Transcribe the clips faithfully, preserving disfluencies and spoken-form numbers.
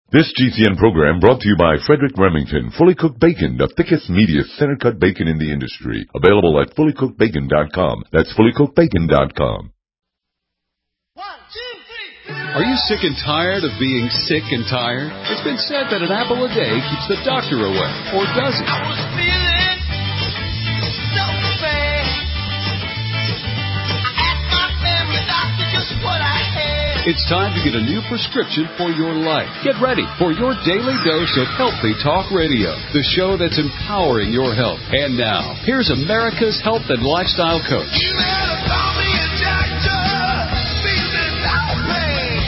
This G C N program brought to you by Frederick Remington, Fully Cooked Bacon, the thickest, meatiest, center-cut bacon in the industry. Available at fully cooked bacon dot com. That's fully cooked bacon dot com. One, two, three. Are you sick and tired of being sick and tired? It's been said that an apple a day keeps the doctor away, or does it? I was feeling so bad. I asked my family doctor just what I had. It's time to get a new prescription for your life. Get ready for your daily dose of Healthy Talk Radio, the show that's empowering your health. And now, here's America's health and lifestyle coach. You better call me a doctor. Feeling no pain.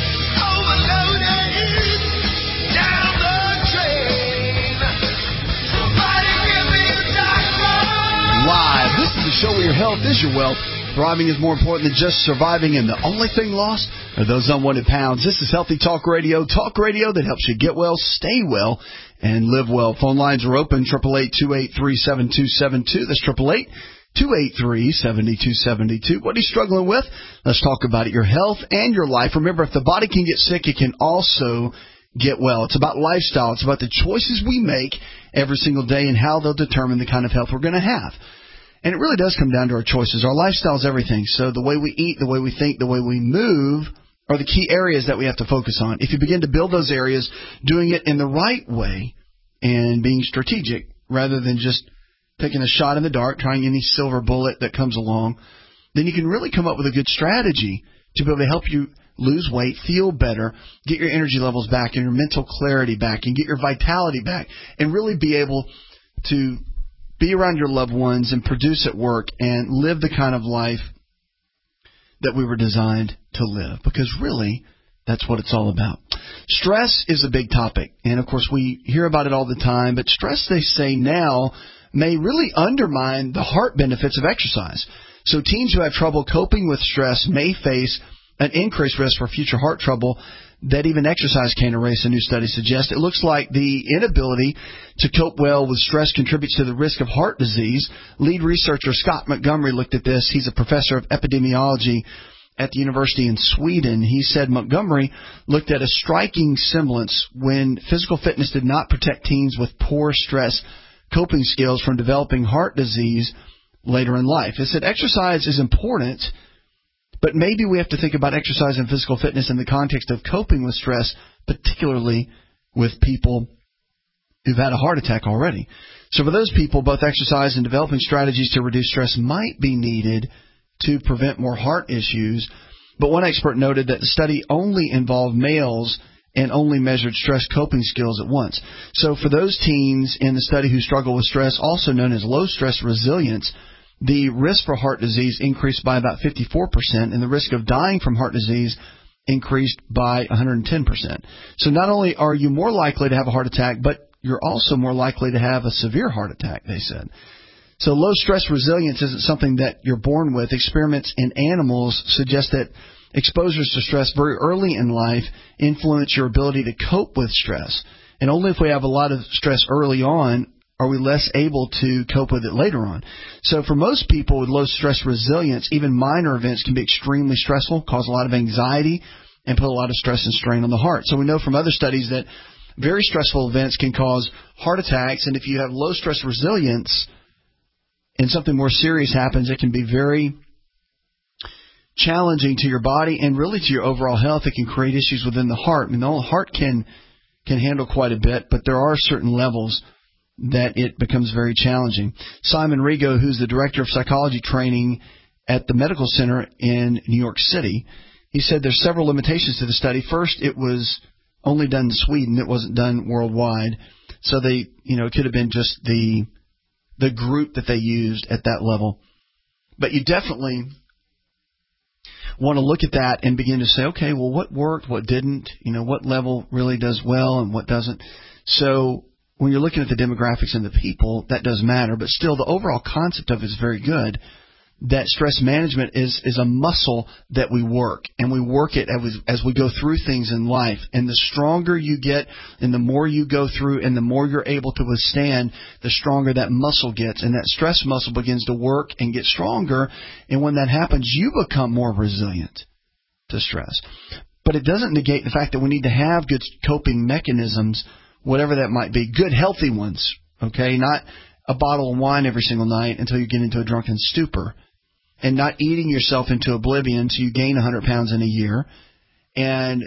Overloaded. Down the drain. Somebody give me a doctor. Live. This is the show where your health is your wealth. Thriving is more important than just surviving, and the only thing lost are those unwanted pounds. This is Healthy Talk Radio, talk radio that helps you get well, stay well, and live well. Phone lines are open, eight eight eight, two eight three, seven two seven two. That's eight eight eight, two eight three, seven two seven two. What are you struggling with? Let's talk about it, your health and your life. Remember, if the body can get sick, it can also get well. It's about lifestyle. It's about the choices we make every single day and how they'll determine the kind of health we're going to have. And it really does come down to our choices. Our lifestyle is everything. So the way we eat, the way we think, the way we move are the key areas that we have to focus on. If you begin to build those areas, doing it in the right way and being strategic rather than just taking a shot in the dark, trying any silver bullet that comes along, then you can really come up with a good strategy to be able to help you lose weight, feel better, get your energy levels back and your mental clarity back and get your vitality back and really be able to be around your loved ones and produce at work and live the kind of life that we were designed to live. Because really, that's what it's all about. Stress is a big topic. And, of course, we hear about it all the time. But stress, they say now, may really undermine the heart benefits of exercise. So teens who have trouble coping with stress may face an increased risk for future heart trouble that even exercise can't erase, a new study suggests. It looks like the inability to cope well with stress contributes to the risk of heart disease. Lead researcher Scott Montgomery looked at this. He's a professor of epidemiology at the university in Sweden. He said Montgomery looked at a striking semblance when physical fitness did not protect teens with poor stress coping skills from developing heart disease later in life. He said exercise is important, but maybe we have to think about exercise and physical fitness in the context of coping with stress, particularly with people who've had a heart attack already. So for those people, both exercise and developing strategies to reduce stress might be needed to prevent more heart issues. But one expert noted that the study only involved males and only measured stress coping skills at once. So for those teens in the study who struggle with stress, also known as low stress resilience, the risk for heart disease increased by about fifty-four percent, and the risk of dying from heart disease increased by one hundred ten percent. So not only are you more likely to have a heart attack, but you're also more likely to have a severe heart attack, they said. So low stress resilience isn't something that you're born with. Experiments in animals suggest that exposures to stress very early in life influence your ability to cope with stress. And only if we have a lot of stress early on are we less able to cope with it later on. So for most people with low stress resilience, even minor events can be extremely stressful, cause a lot of anxiety, and put a lot of stress and strain on the heart. So we know from other studies that very stressful events can cause heart attacks, and if you have low stress resilience and something more serious happens, it can be very challenging to your body and really to your overall health. It can create issues within the heart. I mean, the whole heart can can handle quite a bit, but there are certain levels that it becomes very challenging. Simon Rigo, who's the director of psychology training at the medical center in New York City, he said there's several limitations to the study. First, it was only done in Sweden. It wasn't done worldwide. So they, you know, it could have been just the the group that they used at that level. But you definitely want to look at that and begin to say, okay, well, what worked, what didn't, you know, what level really does well and what doesn't. So when you're looking at the demographics and the people, that does matter. But still, the overall concept of it is very good, that stress management is, is a muscle that we work. And we work it as we, as we go through things in life. And the stronger you get and the more you go through and the more you're able to withstand, the stronger that muscle gets. And that stress muscle begins to work and get stronger. And when that happens, you become more resilient to stress. but it doesn't negate the fact that we need to have good coping mechanisms, whatever that might be, good healthy ones, okay, not a bottle of wine every single night until you get into a drunken stupor, and not eating yourself into oblivion so you gain one hundred pounds in a year. And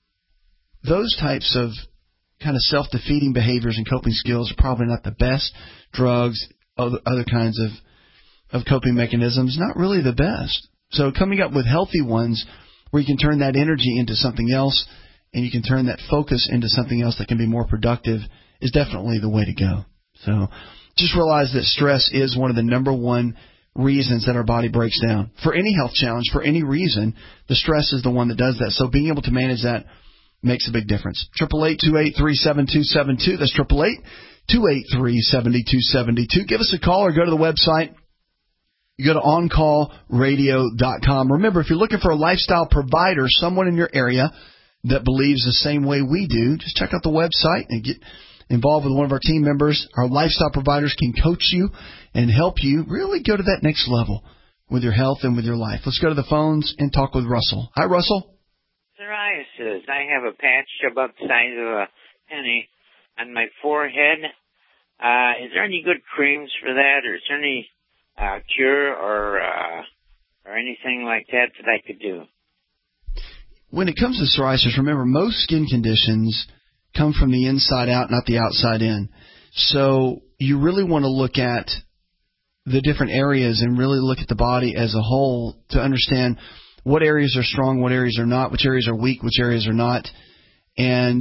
those types of kind of self-defeating behaviors and coping skills are probably not the best. Drugs, other, other kinds of, of coping mechanisms, not really the best. So coming up with healthy ones where you can turn that energy into something else and you can turn that focus into something else that can be more productive is definitely the way to go. So just realize that stress is one of the number one reasons that our body breaks down. For any health challenge, for any reason, the stress is the one that does that. So being able to manage that makes a big difference. eight eight eight, two eight three, seven two seven two. That's eight eight eight, two eight three, seven two seven two. Give us a call or go to the website. You go to on call radio dot com. Remember, if you're looking for a lifestyle provider, someone in your area that believes the same way we do, just check out the website and get involved with one of our team members. Our lifestyle providers can coach you and help you really go to that next level with your health and with your life. Let's go to the phones and talk with Russell. Hi, Russell. Psoriasis. I have a patch about the size of a penny on my forehead. Uh, is there any good creams for that, or is there any uh, cure or uh, or anything like that that I could do? When it comes to psoriasis, remember, most skin conditions come from the inside out, not the outside in. So you really want to look at the different areas and really look at the body as a whole to understand what areas are strong, what areas are not, which areas are weak, which areas are not. And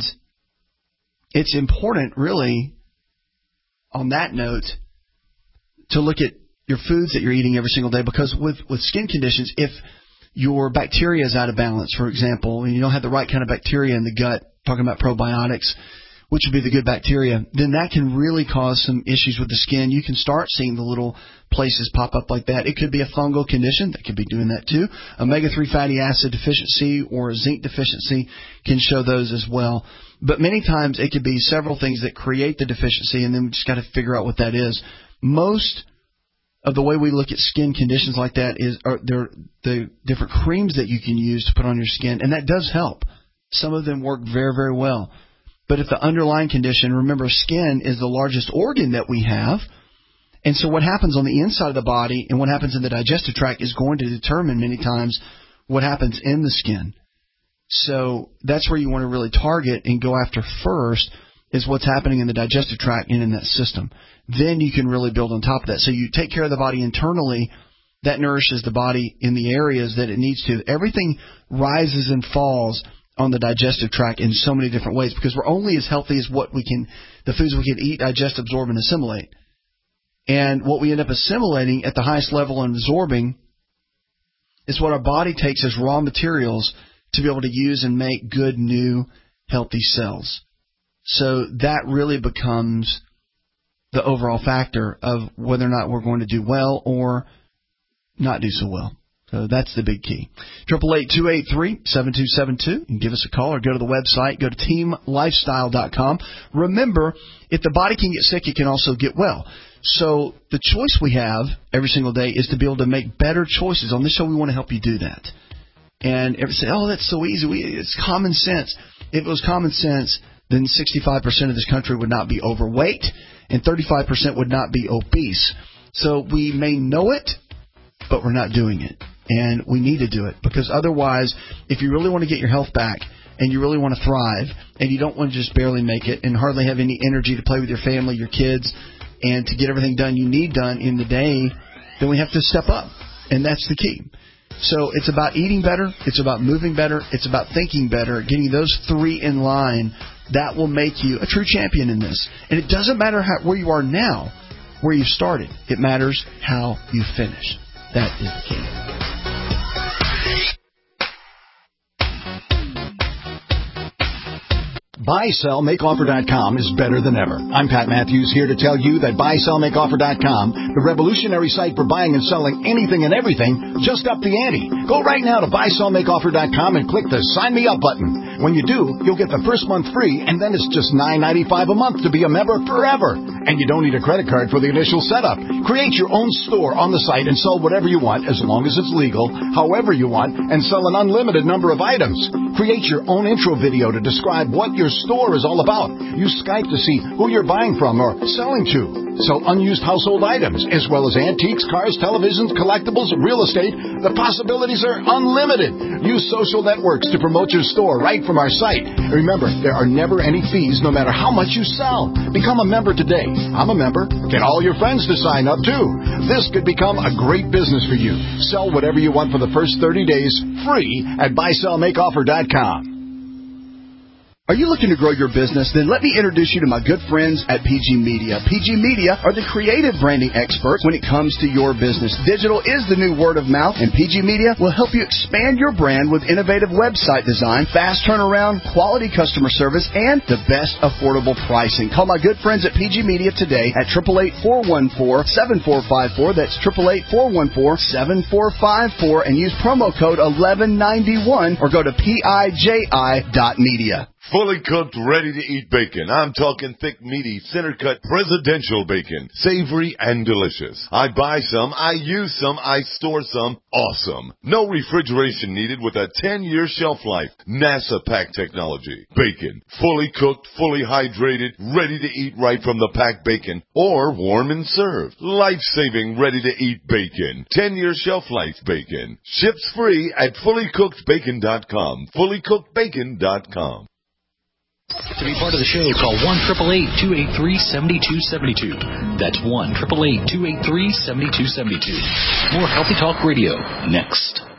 it's important, really, on that note, to look at your foods that you're eating every single day, because with, with skin conditions, if your bacteria is out of balance, for example, and you don't have the right kind of bacteria in the gut, talking about probiotics, which would be the good bacteria, then that can really cause some issues with the skin. You can start seeing the little places pop up like that. It could be a fungal condition that could be doing that too. omega three fatty acid deficiency or zinc deficiency can show those as well. But many times it could be several things that create the deficiency, and then we just got to figure out what that is. Most of the way we look at skin conditions like that is are there the different creams that you can use to put on your skin, and that does help. Some of them work very, very well. But if the underlying condition, remember, skin is the largest organ that we have. And so what happens on the inside of the body and what happens in the digestive tract is going to determine many times what happens in the skin. So that's where you want to really target and go after first is what's happening in the digestive tract and in that system. Then you can really build on top of that. So you take care of the body internally. That nourishes the body in the areas that it needs to. Everything rises and falls on the digestive tract in so many different ways because we're only as healthy as what we can, the foods we can eat, digest, absorb, and assimilate. And what we end up assimilating at the highest level and absorbing is what our body takes as raw materials to be able to use and make good, new, healthy cells. So that really becomes the overall factor of whether or not we're going to do well or not do so well. So that's the big key. eight eight eight, two eight three, seven two seven two. You can give us a call or go to the website. Go to team lifestyle dot com. Remember, if the body can get sick, it can also get well. So the choice we have every single day is to be able to make better choices. On this show, we want to help you do that. And everyone say, oh, that's so easy. We, it's common sense. If it was common sense, then sixty-five percent of this country would not be overweight and thirty-five percent would not be obese. So we may know it, but we're not doing it. And we need to do it because otherwise, if you really want to get your health back and you really want to thrive and you don't want to just barely make it and hardly have any energy to play with your family, your kids, and to get everything done you need done in the day, then we have to step up. And that's the key. So it's about eating better. It's about moving better. It's about thinking better. Getting those three in line, that will make you a true champion in this. And it doesn't matter how, where you are now, where you started. It matters how you finish. That is the key. buy sell make offer dot com is better than ever. I'm Pat Matthews, here to tell you that buy sell make offer dot com, the revolutionary site for buying and selling anything and everything, just upped the ante. Go right now to buy sell make offer dot com and click the Sign Me Up button. When you do, you'll get the first month free, and then it's just nine ninety-five a month to be a member forever. And you don't need a credit card for the initial setup. Create your own store on the site and sell whatever you want, as long as it's legal, however you want, and sell an unlimited number of items. Create your own intro video to describe what your store is all about. Use Skype to see who you're buying from or selling to. Sell unused household items, as well as antiques, cars, televisions, collectibles, real estate. The possibilities are unlimited. Use social networks to promote your store right from our site. Remember, there are never any fees no matter how much you sell. Become a member today. I'm a member. Get all your friends to sign up, too. This could become a great business for you. Sell whatever you want for the first thirty days, free at buy sell make offer dot com. Are you looking to grow your business? Then let me introduce you to my good friends at P G Media. P G Media are the creative branding experts when it comes to your business. Digital is the new word of mouth, and P G Media will help you expand your brand with innovative website design, fast turnaround, quality customer service, and the best affordable pricing. Call my good friends at P G Media today at eight eight eight, four one four, seven four five four. That's eight eight eight, four one four, seven four five four, and use promo code eleven ninety-one or go to P I J I dot media. Fully cooked, ready-to-eat bacon. I'm talking thick, meaty, center-cut, presidential bacon. Savory and delicious. I buy some, I use some, I store some. Awesome. No refrigeration needed with a ten-year shelf life. NASA pack technology. Bacon. Fully cooked, fully hydrated, ready to eat right from the packed bacon. Or warm and served. Life-saving, ready-to-eat bacon. ten-year shelf life bacon. Ships free at fully cooked bacon dot com. fully cooked bacon dot com. To be part of the show, call one eight eight eight, two eight three, seven two seven two. That's one eight eight eight, two eight three, seven two seven two. More Healthy Talk Radio next.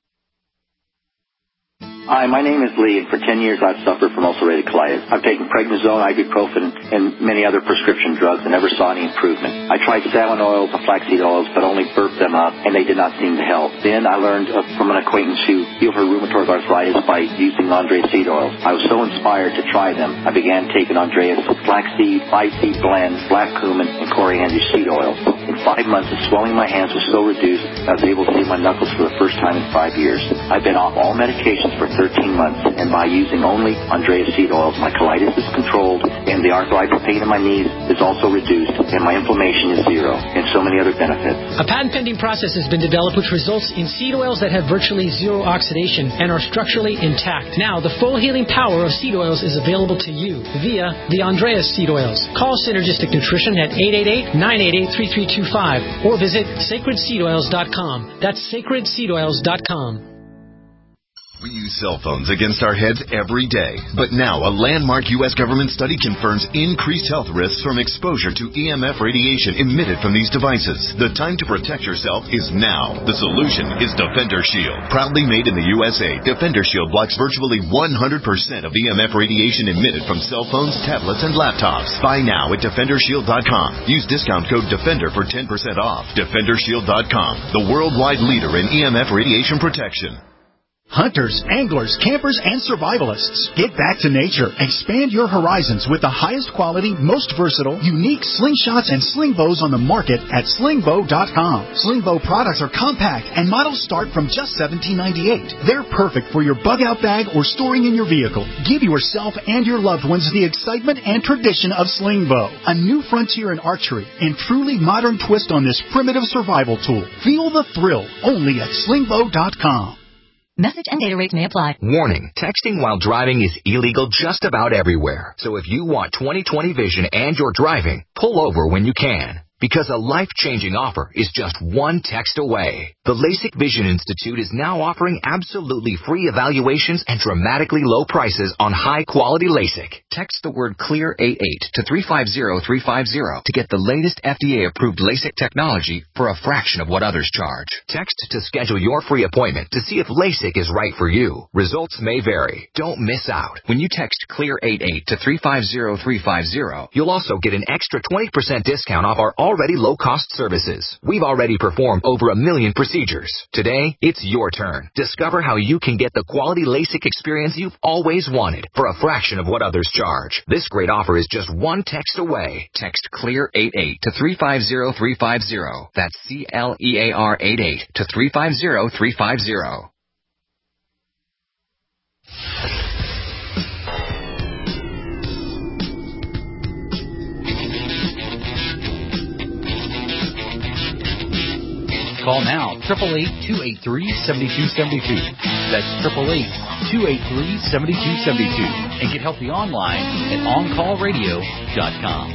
Hi, my name is Lee, and for ten years I've suffered from ulcerative colitis. I've taken prednisone, ibuprofen, and many other prescription drugs and never saw any improvement. I tried salmon oils and flaxseed oils, but only burped them up, and they did not seem to help. Then I learned uh, from an acquaintance who healed her rheumatoid arthritis by using Andreas seed oils. I was so inspired to try them, I began taking Andreas flaxseed, five-seed blend, black cumin, and coriander seed oils. In five months, the swelling in my hands was so reduced, I was able to see my knuckles for the first time in five years. I've been off all medications for thirteen months, and by using only Andreas seed oils, my colitis is controlled, and the arthritis pain in my knees is also reduced, and my inflammation is zero, and so many other benefits. A patent-pending process has been developed which results in seed oils that have virtually zero oxidation and are structurally intact. Now, the full healing power of seed oils is available to you via the Andreas seed oils. Call Synergistic Nutrition at eight eight eight, nine eight eight, three three two five or visit sacred seed oils dot com. That's sacred seed oils dot com. We use cell phones against our heads every day, but now a landmark U S government study confirms increased health risks from exposure to E M F radiation emitted from these devices. The time to protect yourself is now. The solution is Defender Shield. Proudly made in the U S A, Defender Shield blocks virtually one hundred percent of E M F radiation emitted from cell phones, tablets, and laptops. Buy now at defender shield dot com. Use discount code DEFENDER for ten percent off. defender shield dot com, the worldwide leader in E M F radiation protection. Hunters, anglers, campers, and survivalists. Get back to nature. Expand your horizons with the highest quality, most versatile, unique slingshots and sling bows on the market at sling bow dot com. Sling bow products are compact and models start from just seventeen ninety-eight. They're perfect for your bug out bag or storing in your vehicle. Give yourself and your loved ones the excitement and tradition of sling bow, a new frontier in archery and truly modern twist on this primitive survival tool. Feel the thrill only at sling bow dot com. Message and data rates may apply. Warning, texting while driving is illegal just about everywhere. So if you want twenty twenty vision and you're driving, pull over when you can. Because a life-changing offer is just one text away. The LASIK Vision Institute is now offering absolutely free evaluations and dramatically low prices on high-quality LASIK. Text the word CLEAR eighty-eight to three five zero three five zero to get the latest F D A-approved LASIK technology for a fraction of what others charge. Text to schedule your free appointment to see if LASIK is right for you. Results may vary. Don't miss out. When you text CLEAR eighty-eight to three five zero three five zero, you'll also get an extra twenty percent discount off our already low-cost services. We've already performed over a million procedures. Today, it's your turn. Discover how you can get the quality LASIK experience you've always wanted for a fraction of what others charge. This great offer is just one text away. Text CLEAR eighty-eight to three five zero three five zero. That's C L E A R eighty-eight to three five zero three five zero. Call now, eight eight eight, two eight three, seven two seven two. That's eight eight eight, two eight three, seven two seven two. And get healthy online at on call radio dot com.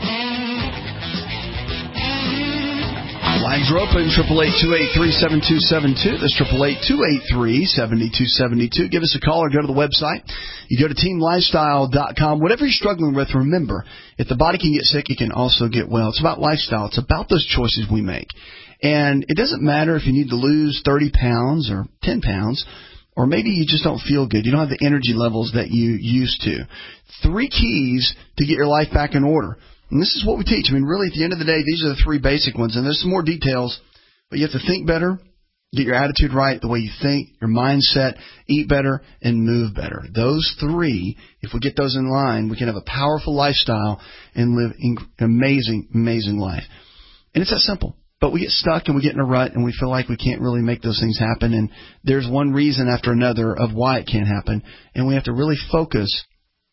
Lines are open, eight eight eight, two eight three, seven two seven two. That's eight eight eight, two eight three, seven two seven two. Give us a call or go to the website. You go to team lifestyle dot com. Whatever you're struggling with, remember, if the body can get sick, it can also get well. It's about lifestyle. It's about those choices we make. And it doesn't matter if you need to lose thirty pounds or ten pounds, or maybe you just don't feel good. You don't have the energy levels that you used to. Three keys to get your life back in order. And this is what we teach. I mean, really, at the end of the day, these are the three basic ones. And there's some more details, but you have to think better, get your attitude right, the way you think, your mindset, eat better, and move better. Those three, if we get those in line, we can have a powerful lifestyle and live an amazing, amazing life. And it's that simple. But we get stuck and we get in a rut and we feel like we can't really make those things happen. And there's one reason after another of why it can't happen. And we have to really focus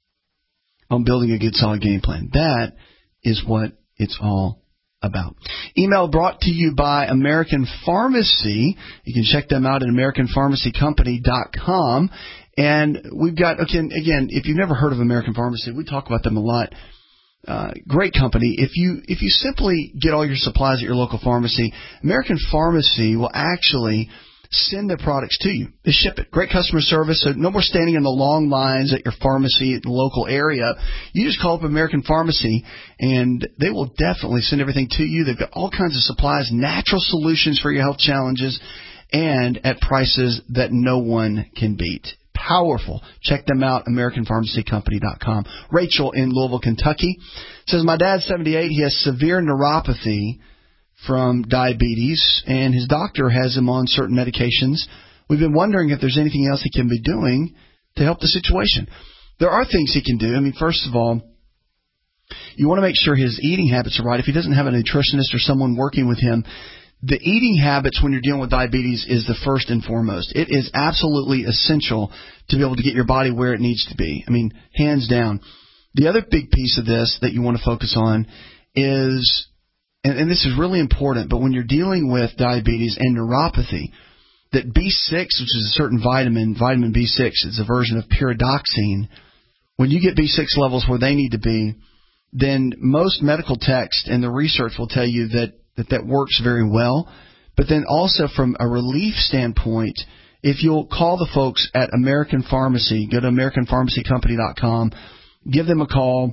on building a good, solid game plan. That is what it's all about. Email brought to you by American Pharmacy. You can check them out at american pharmacy company dot com. And we've got, again, again, if you've never heard of American Pharmacy, we talk about them a lot. Uh, great company. If you if you simply get all your supplies at your local pharmacy, American Pharmacy will actually send their products to you. They ship it. Great customer service. So no more standing in the long lines at your pharmacy at the local area. You just call up American Pharmacy, and they will definitely send everything to you. They've got all kinds of supplies, natural solutions for your health challenges, and at prices that no one can beat. Powerful. Check them out, american pharmacy company dot com. Rachel in Louisville, Kentucky says, my dad's seventy-eight. He has severe neuropathy from diabetes, and his doctor has him on certain medications. We've been wondering if there's anything else he can be doing to help the situation. There are things he can do. I mean, first of all, you want to make sure his eating habits are right. If he doesn't have a nutritionist or someone working with him, the eating habits when you're dealing with diabetes is the first and foremost. It is absolutely essential to be able to get your body where it needs to be. I mean, hands down. The other big piece of this that you want to focus on is, and, and this is really important, but when you're dealing with diabetes and neuropathy, that B six, which is a certain vitamin, vitamin B six, it's a version of pyridoxine. When you get B six levels where they need to be, then most medical text and the research will tell you that that that works very well. But then also from a relief standpoint, if you'll call the folks at American Pharmacy, go to american pharmacy company dot com, give them a call.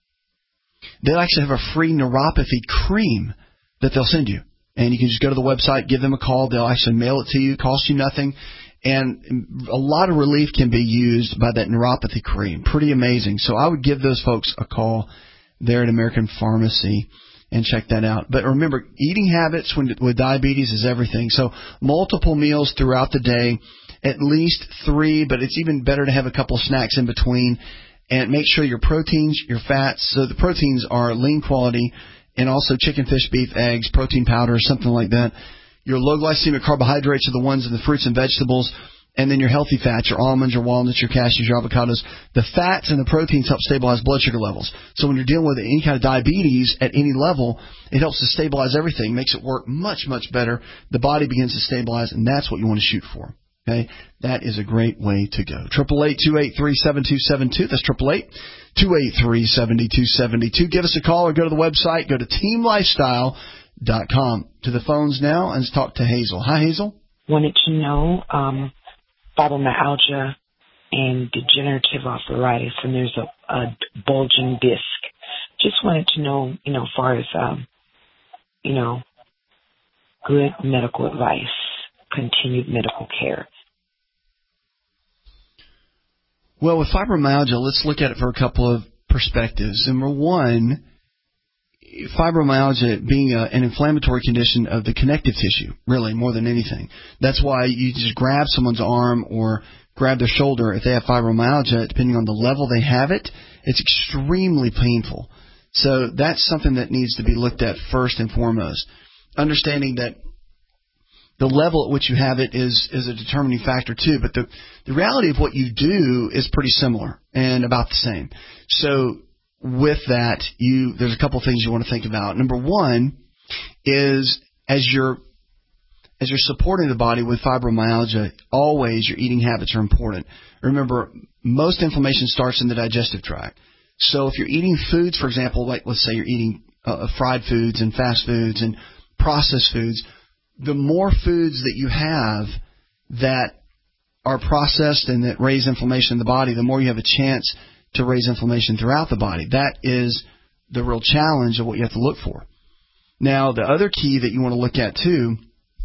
They'll actually have a free neuropathy cream that they'll send you. And you can just go to the website, give them a call. They'll actually mail it to you, cost you nothing. And a lot of relief can be used by that neuropathy cream. Pretty amazing. So I would give those folks a call there at American Pharmacy and check that out. But remember, eating habits when, with diabetes is everything. So multiple meals throughout the day, at least three, but it's even better to have a couple snacks in between. And make sure your proteins, your fats, so the proteins are lean quality, and also chicken, fish, beef, eggs, protein powder, something like that. Your low glycemic carbohydrates are the ones in the fruits and vegetables. And then your healthy fats, your almonds, your walnuts, your cashews, your avocados. The fats and the proteins help stabilize blood sugar levels. So when you're dealing with any kind of diabetes at any level, it helps to stabilize everything, makes it work much, much better. The body begins to stabilize, and that's what you want to shoot for. Okay? That is a great way to go. eight eight eight, two eight three, seven two seven two. That's eight eight eight, two eight three, seven two seven two. Give us a call or go to the website. Go to team lifestyle dot com. To the phones now, and let's talk to Hazel. Hi, Hazel. Wanted to know... um fibromyalgia and degenerative arthritis, and there's a, a bulging disc. Just wanted to know, you know, as far as, um, you know, good medical advice, continued medical care. Well, with fibromyalgia, let's look at it for a couple of perspectives. Number one, fibromyalgia being a, an inflammatory condition of the connective tissue, really, more than anything. That's why you just grab someone's arm or grab their shoulder if they have fibromyalgia, depending on the level they have it, it's extremely painful. So that's something that needs to be looked at first and foremost. Understanding that the level at which you have it is, is a determining factor too, but the, the reality of what you do is pretty similar and about the same. So with that, you there's a couple of things you want to think about. Number one is as you're as you're supporting the body with fibromyalgia, always your eating habits are important. Remember, most inflammation starts in the digestive tract. So if you're eating foods, for example, like let's say you're eating uh, fried foods and fast foods and processed foods, the more foods that you have that are processed and that raise inflammation in the body, the more you have a chance to raise inflammation throughout the body. That is the real challenge of what you have to look for. Now, the other key that you want to look at too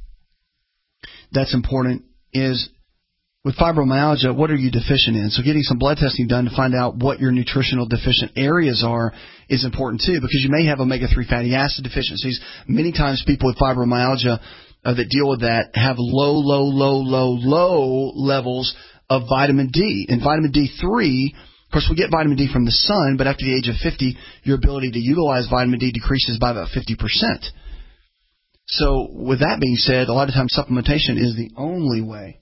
that's important is with fibromyalgia, what are you deficient in? So getting some blood testing done to find out what your nutritional deficient areas are is important too, because you may have omega three fatty acid deficiencies. Many times people with fibromyalgia uh, that deal with that have low, low, low, low, low levels of vitamin D. And vitamin D three, of course, we get vitamin D from the sun, but after the age of fifty, your ability to utilize vitamin D decreases by about fifty percent. So with that being said, a lot of times supplementation is the only way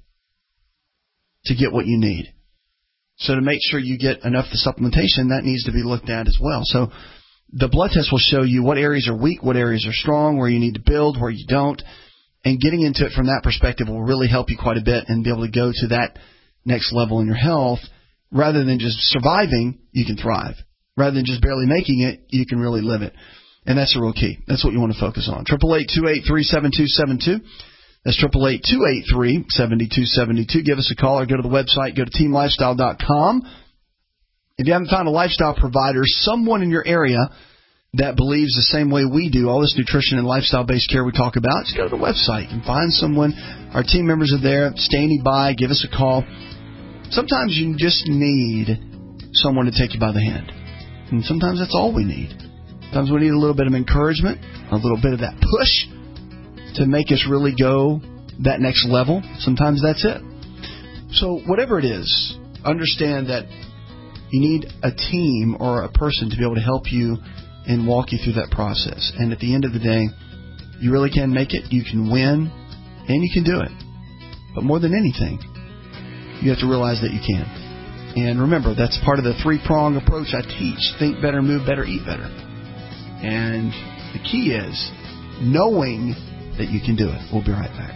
to get what you need. So to make sure you get enough the supplementation, that needs to be looked at as well. So the blood test will show you what areas are weak, what areas are strong, where you need to build, where you don't. And getting into it from that perspective will really help you quite a bit and be able to go to that next level in your health. Rather than just surviving, you can thrive. Rather than just barely making it, you can really live it. And that's the real key. That's what you want to focus on. eight eight eight, two eight three, seven two seven two. That's eight eight eight, two eight three, seven two seven two. Give us a call or go to the website. Go to team lifestyle dot com. If you haven't found a lifestyle provider, someone in your area that believes the same way we do, all this nutrition and lifestyle-based care we talk about, just go to the website and find someone. Our team members are there, standing by. Give us a call. Sometimes you just need someone to take you by the hand. And sometimes that's all we need. Sometimes we need a little bit of encouragement, a little bit of that push to make us really go that next level. Sometimes that's it. So whatever it is, understand that you need a team or a person to be able to help you and walk you through that process. And at the end of the day, you really can make it, you can win, and you can do it. But more than anything, you have to realize that you can. And remember, that's part of the three-prong approach I teach. Think better, move better, eat better. And the key is knowing that you can do it. We'll be right back.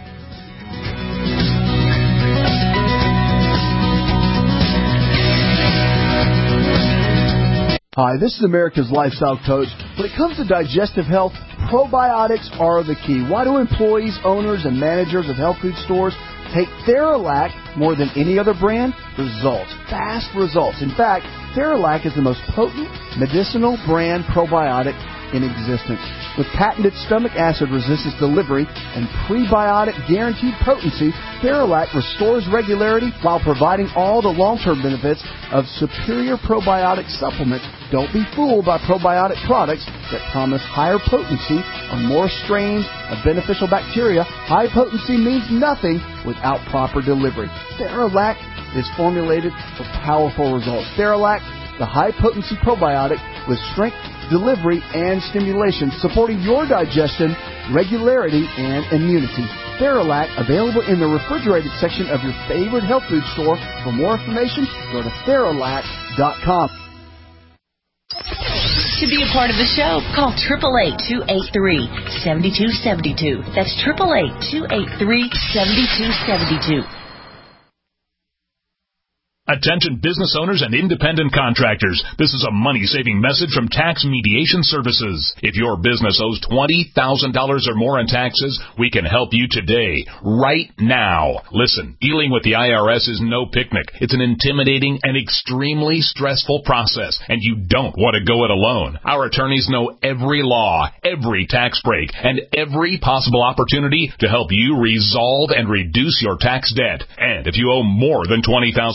Hi, this is America's Lifestyle Coach. When it comes to digestive health, probiotics are the key. Why do employees, owners, and managers of health food stores take Theralac more than any other brand? Results. Fast results. In fact, Theralac is the most potent medicinal brand probiotic in existence. With patented stomach acid resistance delivery and prebiotic guaranteed potency, Theralac restores regularity while providing all the long-term benefits of superior probiotic supplements. Don't be fooled by probiotic products that promise higher potency on more strains of beneficial bacteria. High potency means nothing without proper delivery. Theralac is formulated for powerful results. Theralac, the high-potency probiotic with strength, delivery, and stimulation, supporting your digestion, regularity, and immunity. Theralac, available in the refrigerated section of your favorite health food store. For more information, go to Theralac dot com. To be a part of the show, call eight eight eight, two eight three, seven two seven two. That's eight eight eight, two eight three, seven two seven two. Attention business owners and independent contractors. This is a money-saving message from Tax Mediation Services. If your business owes twenty thousand dollars or more in taxes, we can help you today, right now. Listen, dealing with the I R S is no picnic. It's an intimidating and extremely stressful process, and you don't want to go it alone. Our attorneys know every law, every tax break, and every possible opportunity to help you resolve and reduce your tax debt. And if you owe more than twenty thousand dollars,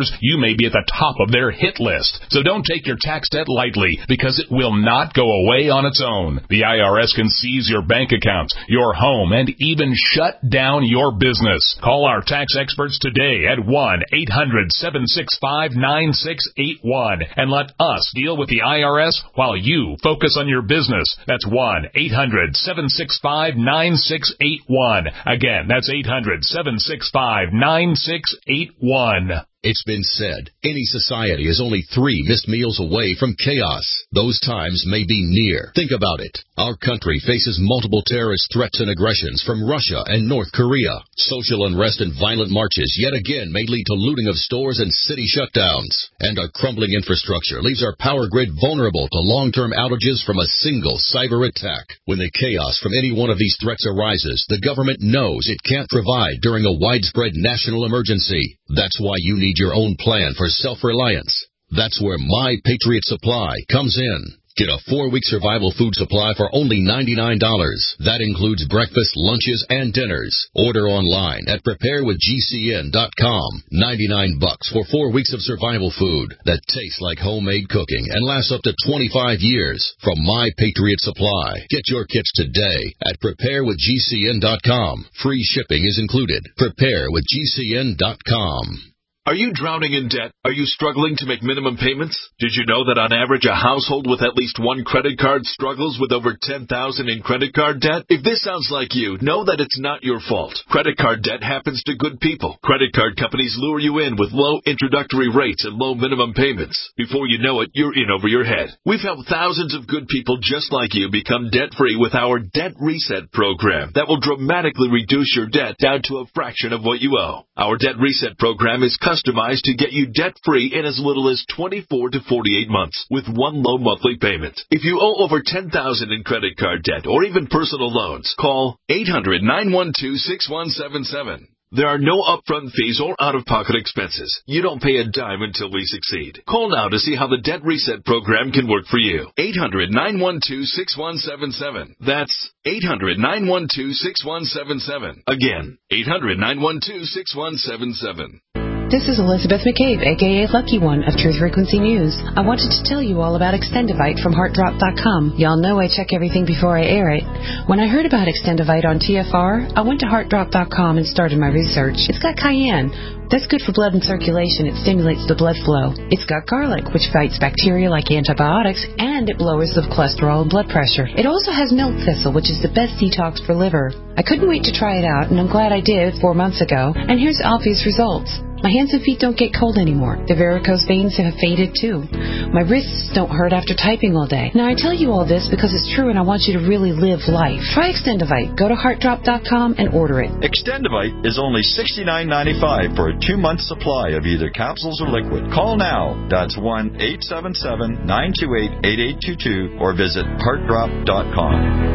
stores, you may be at the top of their hit list. So don't take your tax debt lightly, because it will not go away on its own. The I R S can seize your bank accounts, your home, and even shut down your business. Call our tax experts today at one eight hundred seven six five nine six eight one and let us deal with the I R S while you focus on your business. That's one eight hundred seven six five nine six eight one. Again, that's eight hundred seven six five nine six eight one. It's been said, any society is only three missed meals away from chaos. Those times may be near. Think about it. Our country faces multiple terrorist threats and aggressions from Russia and North Korea. Social unrest and violent marches yet again may lead to looting of stores and city shutdowns. And our crumbling infrastructure leaves our power grid vulnerable to long-term outages from a single cyber attack. When the chaos from any one of these threats arises, the government knows it can't provide during a widespread national emergency. That's why you need your own plan for self-reliance. That's where My Patriot Supply comes in. Get a four-week survival food supply for only ninety-nine dollars. That includes breakfast, lunches, and dinners. Order online at prepare with G C N dot com. ninety-nine bucks for four weeks of survival food that tastes like homemade cooking and lasts up to twenty-five years from My Patriot Supply. Get your kits today at prepare with G C N dot com. Free shipping is included. prepare with G C N dot com. Are you drowning in debt? Are you struggling to make minimum payments? Did you know that on average a household with at least one credit card struggles with over ten thousand dollars in credit card debt? If this sounds like you, know that it's not your fault. Credit card debt happens to good people. Credit card companies lure you in with low introductory rates and low minimum payments. Before you know it, you're in over your head. We've helped thousands of good people just like you become debt-free with our Debt Reset program that will dramatically reduce your debt down to a fraction of what you owe. Our Debt Reset program is customized Customized to get you debt-free in as little as twenty-four to forty-eight months with one low monthly payment. If you owe over ten thousand dollars in credit card debt or even personal loans, call eight hundred nine one two six one seven seven. There are no upfront fees or out-of-pocket expenses. You don't pay a dime until we succeed. Call now to see how the Debt Reset program can work for you. eight hundred nine one two six one seven seven. That's eight hundred nine one two six one seven seven. Again, eight hundred nine one two six one seven seven. This is Elizabeth McCabe, a k a. Lucky One of Truth Frequency News. I wanted to tell you all about Extendivite from heart drop dot com. Y'all know I check everything before I air it. When I heard about Extendivite on T F R, I went to heart drop dot com and started my research. It's got cayenne. That's good for blood and circulation. It stimulates the blood flow. It's got garlic, which fights bacteria like antibiotics, and it lowers the cholesterol and blood pressure. It also has milk thistle, which is the best detox for liver. I couldn't wait to try it out, and I'm glad I did four months ago. And here's obvious results. My hands and feet don't get cold anymore. The varicose veins have faded too. My wrists don't hurt after typing all day. Now I tell you all this because it's true and I want you to really live life. Try Extendivite. Go to heart drop dot com and order it. Extendivite is only sixty-nine ninety-five for a two-month supply of either capsules or liquid. Call now. That's one eight seven seven nine two eight eight eight two two or visit heart drop dot com.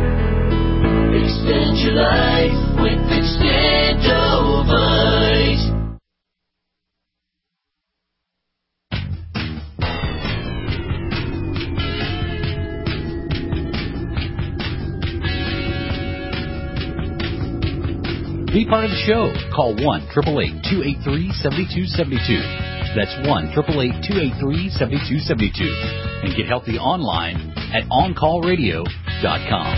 Extend your life with Extendivite. Be part of the show. Call one eight eight eight, two eight three, seven two seven two. That's one eight eight eight, two eight three, seven two seven two. And get healthy online at on call radio dot com.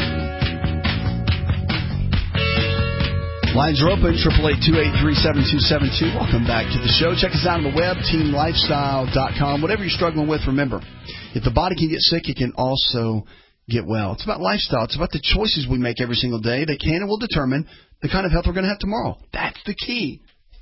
Lines are open, eight eight eight, two eight three, seven two seven two. Welcome back to the show. Check us out on the web, team lifestyle dot com. Whatever you're struggling with, remember, if the body can get sick, it can also get well. It's about lifestyle. It's about the choices we make every single day that can and will determine the kind of health we're going to have tomorrow. That's the key.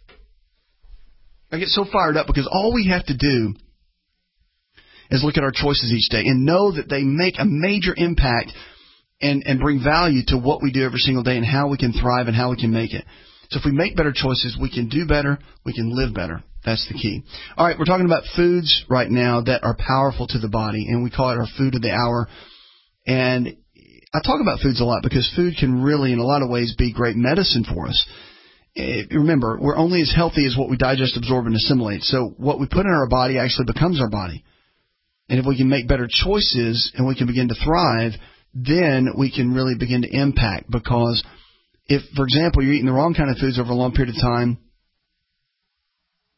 I get so fired up because all we have to do is look at our choices each day and know that they make a major impact and, and bring value to what we do every single day and how we can thrive and how we can make it. So if we make better choices, we can do better, we can live better. That's the key. All right, we're talking about foods right now that are powerful to the body, and we call it our food of the hour. And I talk about foods a lot because food can really, in a lot of ways, be great medicine for us. Remember, we're only as healthy as what we digest, absorb, and assimilate. So what we put in our body actually becomes our body. And if we can make better choices and we can begin to thrive, then we can really begin to impact. Because if, for example, you're eating the wrong kind of foods over a long period of time,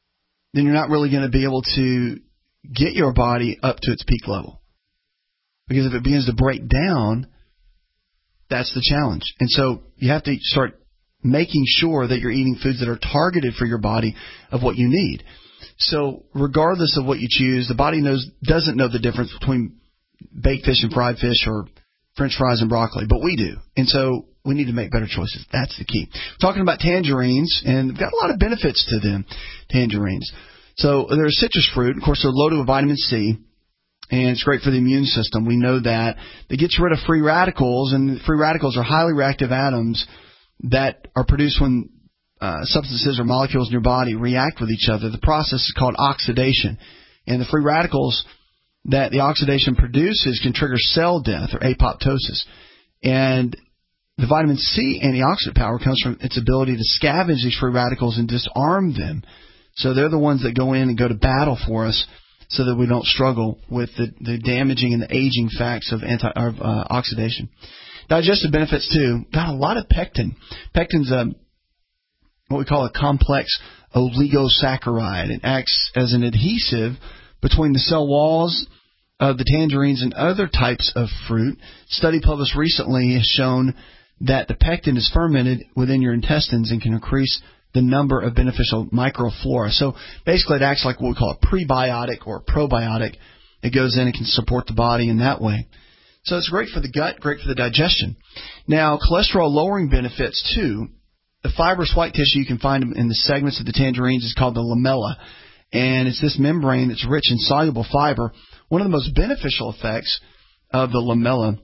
then you're not really going to be able to get your body up to its peak level. Because if it begins to break down, that's the challenge. And so you have to start making sure that you're eating foods that are targeted for your body of what you need. So regardless of what you choose, the body knows doesn't know the difference between baked fish and fried fish or French fries and broccoli, but we do. And so we need to make better choices. That's the key. We're talking about tangerines, and they've got a lot of benefits to them, tangerines. So they're a citrus fruit. Of course, they're loaded with vitamin C, and it's great for the immune system. We know that. They get rid of free radicals, and free radicals are highly reactive atoms that are produced when uh, substances or molecules in your body react with each other. The process is called oxidation, and the free radicals that the oxidation produces can trigger cell death or apoptosis. And the vitamin C antioxidant power comes from its ability to scavenge these free radicals and disarm them. So they're the ones that go in and go to battle for us so that we don't struggle with the, the damaging and the aging facts of, anti, of uh, oxidation. Digestive benefits, too. Got a lot of pectin. Pectin's a, what we call a complex oligosaccharide. It acts as an adhesive between the cell walls of the tangerines and other types of fruit. Study published recently has shown that the pectin is fermented within your intestines and can increase the number of beneficial microflora. So basically it acts like what we call a prebiotic or a probiotic. It goes in and can support the body in that way. So it's great for the gut, great for the digestion. Now, cholesterol-lowering benefits, too. The fibrous white tissue you can find in the segments of the tangerines is called the lamella, and it's this membrane that's rich in soluble fiber. One of the most beneficial effects of the lamella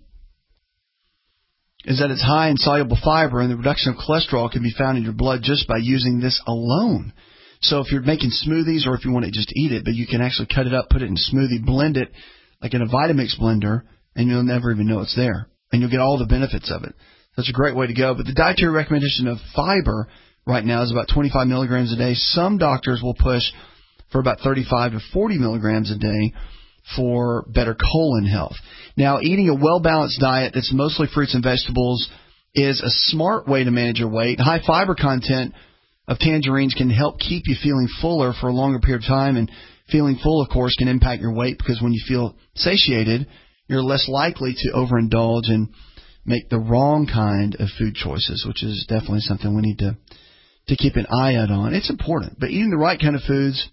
is that it's high in soluble fiber, and the reduction of cholesterol can be found in your blood just by using this alone. So if you're making smoothies or if you want to just eat it, but you can actually cut it up, put it in a smoothie, blend it like in a Vitamix blender, and you'll never even know it's there. And you'll get all the benefits of it. That's a great way to go. But the dietary recommendation of fiber right now is about twenty-five milligrams a day. Some doctors will push for about thirty-five to forty milligrams a day for better colon health. Now, eating a well-balanced diet that's mostly fruits and vegetables is a smart way to manage your weight. High fiber content of tangerines can help keep you feeling fuller for a longer period of time, and feeling full, of course, can impact your weight because when you feel satiated, you're less likely to overindulge and make the wrong kind of food choices, which is definitely something we need to, to keep an eye out on. It's important, but eating the right kind of foods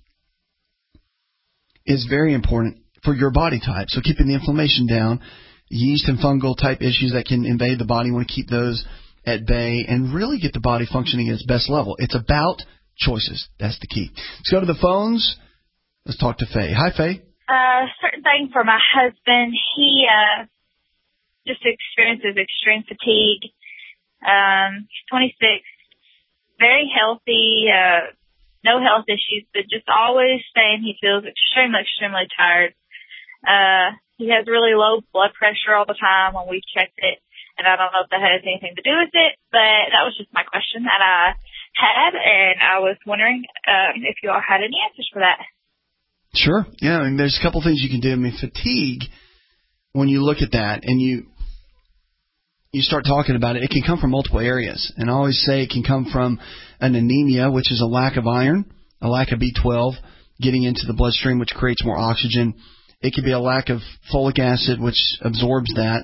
is very important for your body type. So keeping the inflammation down, yeast and fungal type issues that can invade the body, you want to keep those at bay and really get the body functioning at its best level. It's about choices. That's the key. Let's go to the phones. Let's talk to Faye. Hi, Faye. Uh, certain thing for my husband. He uh, just experiences extreme fatigue. Um, he's twenty-six, very healthy, uh, no health issues, but just always saying he feels extremely, extremely tired. Uh, he has really low blood pressure all the time when we checked it, and I don't know if that has anything to do with it, but that was just my question that I had, and I was wondering um, if you all had any answers for that. Sure. Yeah, I mean, there's a couple things you can do. I mean, fatigue, when you look at that and you you start talking about it, it can come from multiple areas. And I always say it can come from an anemia, which is a lack of iron, a lack of B twelve getting into the bloodstream, which creates more oxygen. It could be a lack of folic acid, which absorbs that.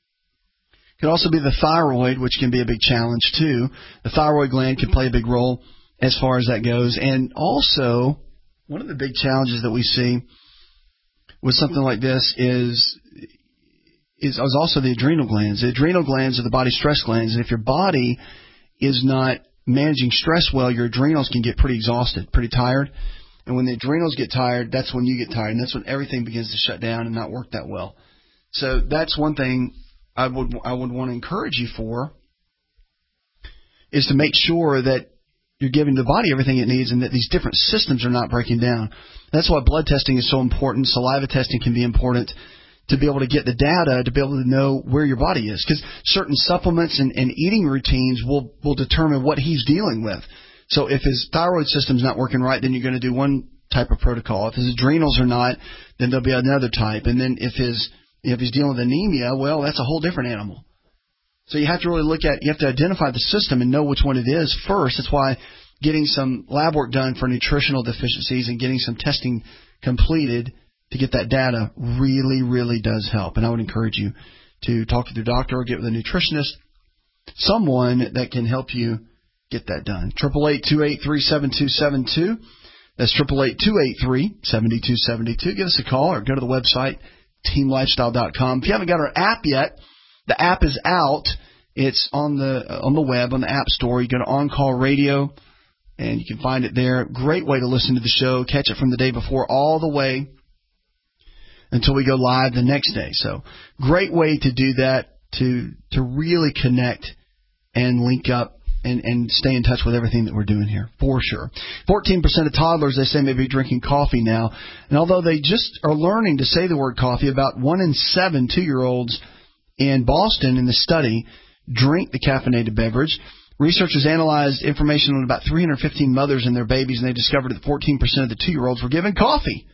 It could also be the thyroid, which can be a big challenge, too. The thyroid gland can play a big role as far as that goes. And also, one of the big challenges that we see with something like this is, is, is also the adrenal glands. The adrenal glands are the body's stress glands, and if your body is not managing stress well, your adrenals can get pretty exhausted, pretty tired. And when the adrenals get tired, that's when you get tired, and that's when everything begins to shut down and not work that well. So that's one thing I would I would want to encourage you for, is to make sure that you're giving the body everything it needs and that these different systems are not breaking down. That's why blood testing is so important. Saliva testing can be important to be able to get the data, to be able to know where your body is. Because certain supplements and, and eating routines will, will determine what he's dealing with. So if his thyroid system's not working right, then you're going to do one type of protocol. If his adrenals are not, then there'll be another type. And then if his if he's dealing with anemia, well, that's a whole different animal. So you have to really look at, you have to identify the system and know which one it is first. That's why getting some lab work done for nutritional deficiencies and getting some testing completed to get that data really, really does help. And I would encourage you to talk with your doctor or get with a nutritionist, someone that can help you get that done. eight eight eight, two eight three, seven two seven two. That's eight eight eight, two eight three, seven two seven two. Give us a call or go to the website, team lifestyle dot com. If you haven't got our app yet, the app is out. It's on the on the web, on the App Store. You go to On Call Radio, and you can find it there. Great way to listen to the show, catch it from the day before all the way until we go live the next day. So great way to do that, to to really connect and link up and, and stay in touch with everything that we're doing here, for sure. fourteen percent of toddlers, they say, may be drinking coffee now. And although they just are learning to say the word coffee, about one in seven two-year-olds in Boston in the study drink the caffeinated beverage. Researchers analyzed information on about three hundred fifteen mothers and their babies, and they discovered that fourteen percent of the two-year-olds were given coffee.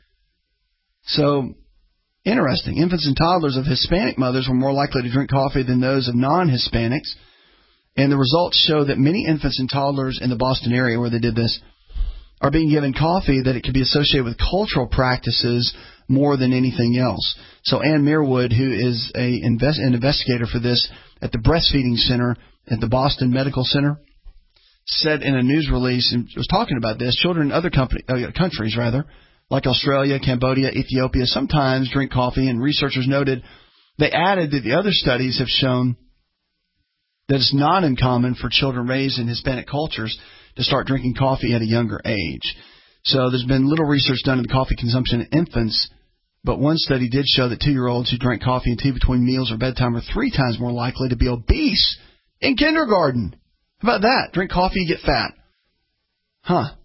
So, interesting. Infants and toddlers of Hispanic mothers were more likely to drink coffee than those of non-Hispanics. And the results show that many infants and toddlers in the Boston area where they did this are being given coffee, that it could be associated with cultural practices more than anything else. So Ann Meerwood, who is a invest, an investigator for this at the Breastfeeding Center at the Boston Medical Center, said in a news release, and was talking about this, children in other company, uh, countries, rather, like Australia, Cambodia, Ethiopia, sometimes drink coffee, and researchers noted they added that the other studies have shown that it's not uncommon for children raised in Hispanic cultures to start drinking coffee at a younger age. So there's been little research done in the coffee consumption in infants, but one study did show that two-year-olds who drank coffee and tea between meals or bedtime are three times more likely to be obese in kindergarten. How about that? Drink coffee, you get fat. Huh.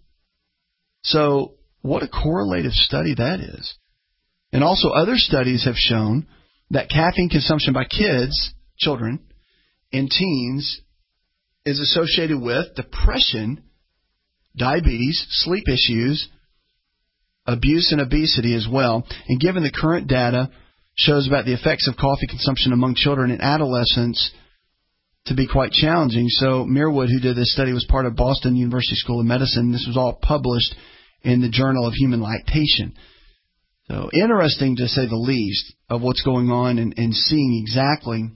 So what a correlative study that is. And also other studies have shown that caffeine consumption by kids, children, and teens is associated with depression, diabetes, sleep issues, abuse, and obesity as well. And given the current data shows about the effects of coffee consumption among children and adolescents to be quite challenging. So Meerwood, who did this study, was part of Boston University School of Medicine. This was all published in the Journal of Human Lactation. So interesting, to say the least, of what's going on, and, and seeing exactly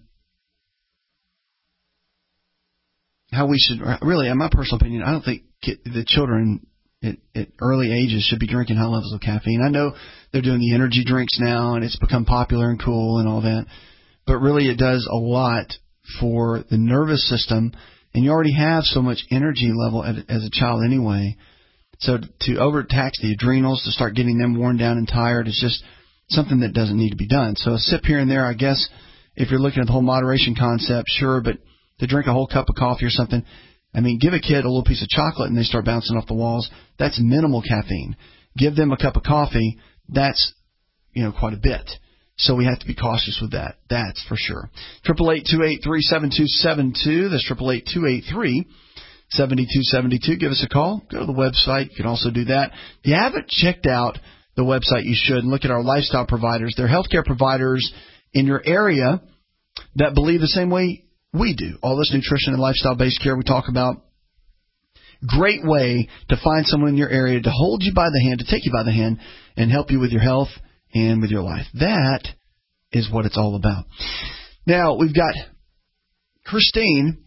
how we should, really, in my personal opinion, I don't think the children at, at early ages should be drinking high levels of caffeine. I know they're doing the energy drinks now, and it's become popular and cool and all that, but really it does a lot for the nervous system, and you already have so much energy level as a child anyway. So to overtax the adrenals, to start getting them worn down and tired, is just something that doesn't need to be done. So a sip here and there, I guess, if you're looking at the whole moderation concept, sure, but to drink a whole cup of coffee or something, I mean, give a kid a little piece of chocolate and they start bouncing off the walls. That's minimal caffeine. Give them a cup of coffee, that's, you know, quite a bit. So we have to be cautious with that. That's for sure. eight eight eight, two eight three, seven two seven two. That's eight eight eight, two eight three, seven two seven two. Give us a call. Go to the website. You can also do that. If you haven't checked out the website, you should. And look at our lifestyle providers. They're healthcare providers in your area that believe the same way we do. All this nutrition and lifestyle-based care we talk about. Great way to find someone in your area to hold you by the hand, to take you by the hand, and help you with your health and with your life. That is what it's all about. Now, we've got Christine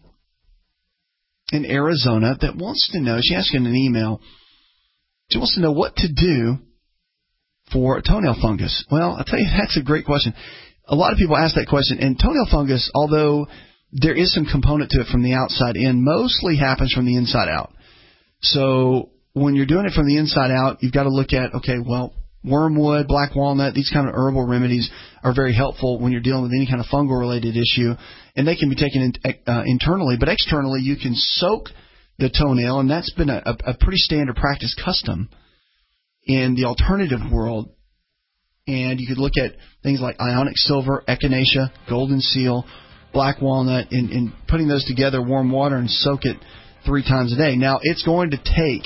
in Arizona that wants to know, she asked in an email, she wants to know what to do for toenail fungus. Well, I'll tell you, that's a great question. A lot of people ask that question, and toenail fungus, although there is some component to it from the outside in, mostly happens from the inside out. So when you're doing it from the inside out, you've got to look at, okay, well, wormwood, black walnut, these kind of herbal remedies are very helpful when you're dealing with any kind of fungal-related issue, and they can be taken in, uh, internally. But externally, you can soak the toenail, and that's been a, a pretty standard practice custom in the alternative world. And you could look at things like ionic silver, echinacea, golden seal, black walnut, and, and putting those together, warm water, and soak it three times a day. Now, it's going to take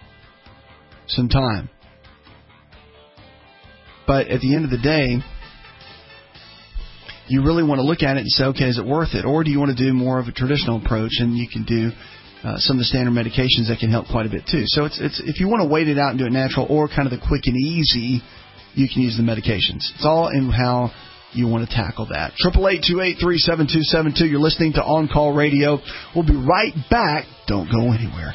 some time. But at the end of the day, you really want to look at it and say, okay, is it worth it? Or do you want to do more of a traditional approach? And you can do uh, some of the standard medications that can help quite a bit too. So it's it's if you want to wait it out and do it natural, or kind of the quick and easy, you can use the medications. It's all in how you want to tackle that. Triple eight two eight three seven two seven two. You're listening to On Call Radio. We'll be right back. Don't go anywhere.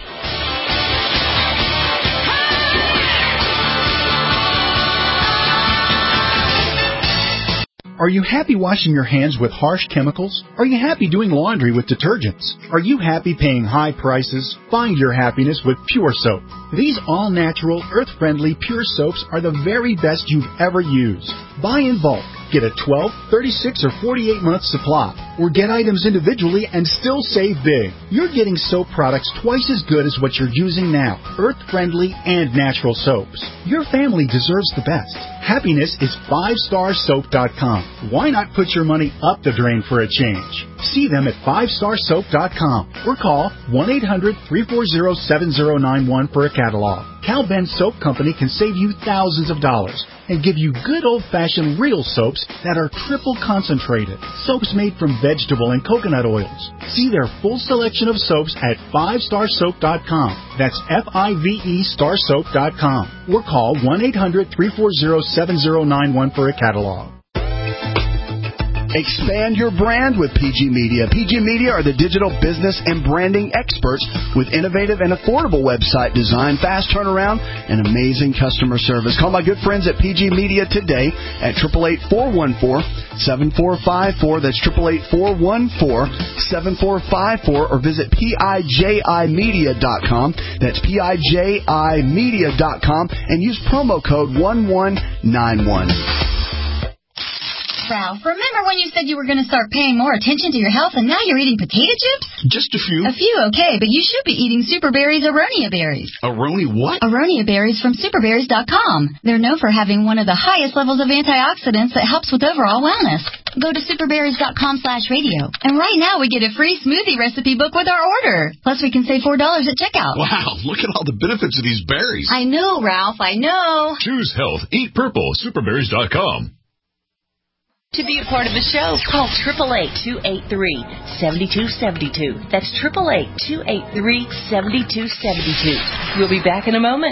Are you happy washing your hands with harsh chemicals? Are you happy doing laundry with detergents? Are you happy paying high prices? Find your happiness with Pure Soap. These all-natural, earth-friendly Pure Soaps are the very best you've ever used. Buy in bulk. Get a twelve, thirty-six, or forty-eight month supply. Or get items individually and still save big. You're getting soap products twice as good as what you're using now. Earth-friendly and natural soaps. Your family deserves the best. Happiness is five star soap dot com. Why not put your money up the drain for a change? See them at five star soap dot com or call one eight hundred, three four zero, seven zero nine one for a catalog. Cal Ben Soap Company can save you thousands of dollars and give you good old-fashioned real soaps that are triple concentrated. Soaps made from vegetable and coconut oils. See their full selection of soaps at five star soap dot com. That's F I V E star soap dot com. Or call one eight hundred, three four zero, seven zero nine one for a catalog. Expand your brand with P G Media. P G Media are the digital business and branding experts with innovative and affordable website design, fast turnaround, and amazing customer service. Call my good friends at P G Media today at eight eight eight, four one four, seven four five four. That's eight eight eight, four one four, seven four five four. Or visit P I J I media dot com. That's P I J I media dot com. And use promo code one one nine one. Ralph, remember when you said you were going to start paying more attention to your health and now you're eating potato chips? Just a few. A few, okay, but you should be eating Super Berries Aronia berries. Aroni what? Aronia berries from super berries dot com. They're known for having one of the highest levels of antioxidants that helps with overall wellness. Go to super berries dot com slash radio. And right now we get a free smoothie recipe book with our order. Plus we can save four dollars at checkout. Wow, look at all the benefits of these berries. I know, Ralph, I know. Choose health. Eat purple. super berries dot com. To be a part of the show, call eight eight eight, two eight three, seven two seven two. That's eight eight eight, two eight three, seven two seven two. We'll be back in a moment.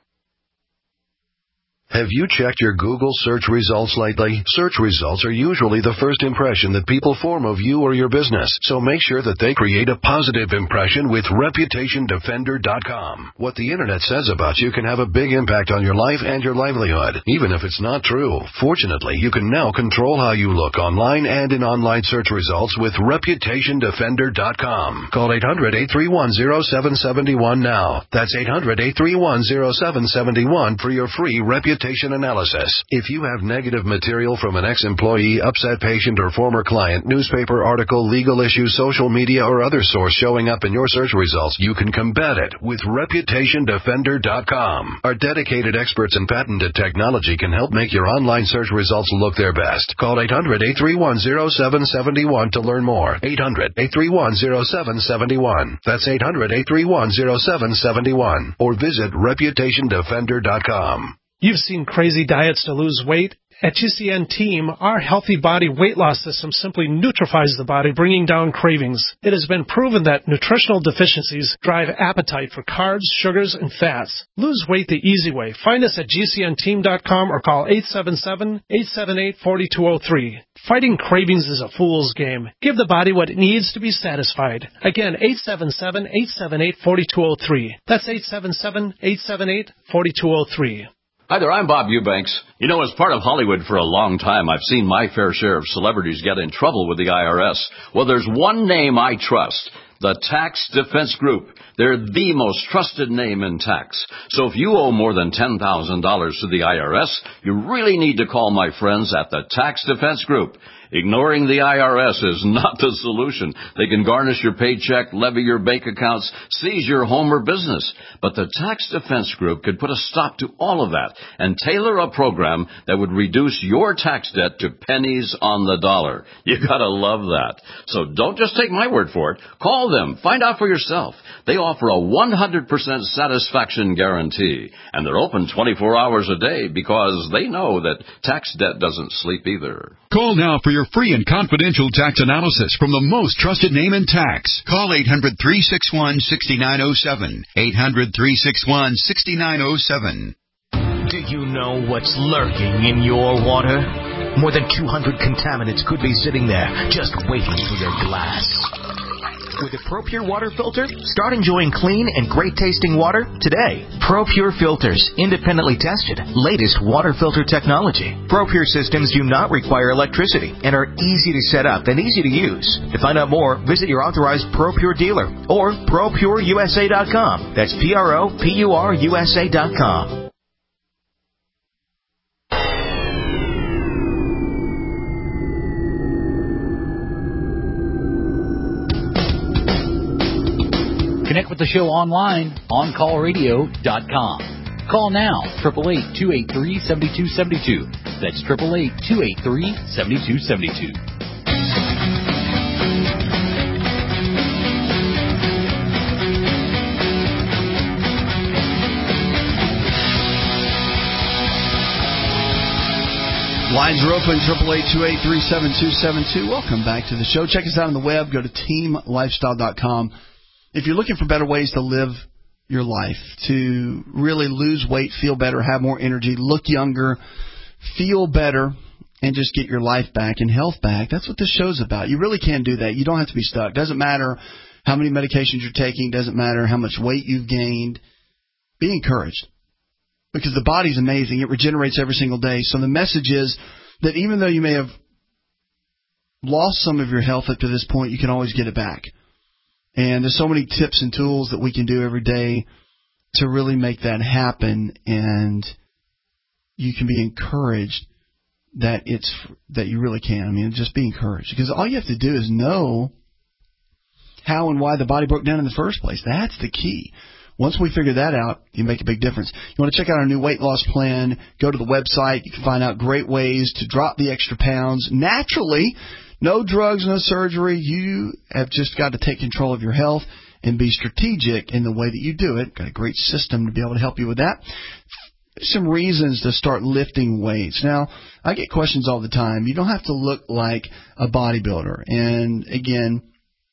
Have you checked your Google search results lately? Search results are usually the first impression that people form of you or your business, so make sure that they create a positive impression with reputation defender dot com. What the internet says about you can have a big impact on your life and your livelihood, even if it's not true. Fortunately, you can now control how you look online and in online search results with reputation defender dot com. Call eight hundred, eight three one, zero seven seven one now. That's eight hundred, eight three one, zero seven seven one for your free reputation analysis. If you have negative material from an ex-employee, upset patient, or former client, newspaper article, legal issue, social media, or other source showing up in your search results, you can combat it with reputation defender dot com. Our dedicated experts in patented technology can help make your online search results look their best. Call eight hundred, eight three one, zero seven seven one to learn more. eight hundred, eight three one, zero seven seven one. That's eight hundred, eight three one, zero seven seven one. Or visit reputation defender dot com. You've seen crazy diets to lose weight. At G C N Team, our healthy body weight loss system simply neutralizes the body, bringing down cravings. It has been proven that nutritional deficiencies drive appetite for carbs, sugars, and fats. Lose weight the easy way. Find us at G C N team dot com or call eight seven seven, eight seven eight, four two zero three. Fighting cravings is a fool's game. Give the body what it needs to be satisfied. Again, eight seven seven, eight seven eight, four two zero three. That's eight seven seven, eight seven eight, four two zero three. Hi there, I'm Bob Eubanks. You know, as part of Hollywood for a long time, I've seen my fair share of celebrities get in trouble with the I R S. Well, there's one name I trust, the Tax Defense Group. They're the most trusted name in tax. So if you owe more than ten thousand dollars to the I R S, you really need to call my friends at the Tax Defense Group. Ignoring the I R S is not the solution. They can garnish your paycheck, levy your bank accounts, seize your home or business. But the Tax Defense Group could put a stop to all of that and tailor a program that would reduce your tax debt to pennies on the dollar. You gotta love that. So don't just take my word for it. Call Call them. Find out for yourself. They offer a one hundred percent satisfaction guarantee, and they're open twenty-four hours a day because they know that tax debt doesn't sleep either. Call now for your free and confidential tax analysis from the most trusted name in tax. Call eight hundred, three six one, six nine zero seven. eight hundred, three six one, six nine zero seven. Do you know what's lurking in your water? More than two hundred contaminants could be sitting there just waiting for your glass. With a ProPure water filter, start enjoying clean and great-tasting water today. ProPure filters, independently tested, latest water filter technology. ProPure systems do not require electricity and are easy to set up and easy to use. To find out more, visit your authorized ProPure dealer or pro pure U S A dot com. That's P R O P U R U S A dot com. Connect with the show online, on call radio dot com. Call now, eight eight eight, two eight three, seven two seven two. That's eight eight eight, two eight three, seven two seven two. Lines are open, eight eight eight, two eight three, seven two seven two. Welcome back to the show. Check us out on the web. Go to team lifestyle dot com. If you're looking for better ways to live your life, to really lose weight, feel better, have more energy, look younger, feel better, and just get your life back and health back, that's what this show's about. You really can do that. You don't have to be stuck. Doesn't matter how many medications you're taking. Doesn't matter how much weight you've gained. Be encouraged, because the body's amazing. It regenerates every single day. So the message is that even though you may have lost some of your health up to this point, you can always get it back. And there's so many tips and tools that we can do every day to really make that happen, and you can be encouraged that it's that you really can. I mean, just be encouraged, because all you have to do is know how and why the body broke down in the first place. That's the key. Once we figure that out, you make a big difference. You want to check out our new weight loss plan, go to the website. You can find out great ways to drop the extra pounds naturally. No drugs, no surgery. You have just got to take control of your health and be strategic in the way that you do it. Got a great system to be able to help you with that. Some reasons to start lifting weights. Now, I get questions all the time. You don't have to look like a bodybuilder. And again,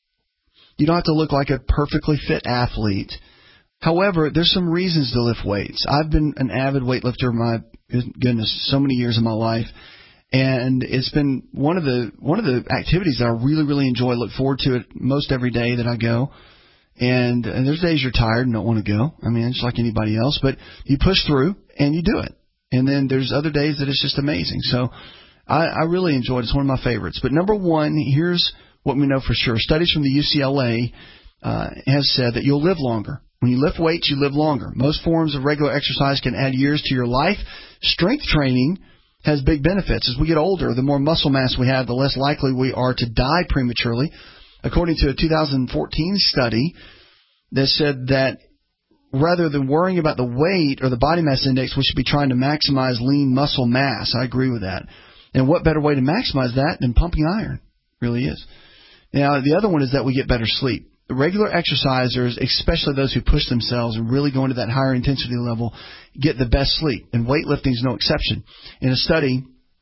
you don't have to look like a perfectly fit athlete. However, there's some reasons to lift weights. I've been an avid weightlifter, my goodness, so many years of my life. And it's been one of the one of the activities that I really, really enjoy. Look forward to it most every day that I go. And, and there's days you're tired and don't want to go. I mean, just like anybody else. But you push through and you do it. And then there's other days that it's just amazing. So I, I really enjoy it. It's one of my favorites. But number one, here's what we know for sure. Studies from the U C L A uh, has said that you'll live longer. When you lift weights, you live longer. Most forms of regular exercise can add years to your life. Strength training has big benefits. As we get older, the more muscle mass we have, the less likely we are to die prematurely. According to a two thousand fourteen study that said that rather than worrying about the weight or the body mass index, we should be trying to maximize lean muscle mass. I agree with that. And what better way to maximize that than pumping iron? Really is. Now, the other one is that we get better sleep. The regular exercisers, especially those who push themselves and really go into that higher intensity level, get the best sleep. And weightlifting is no exception. In a study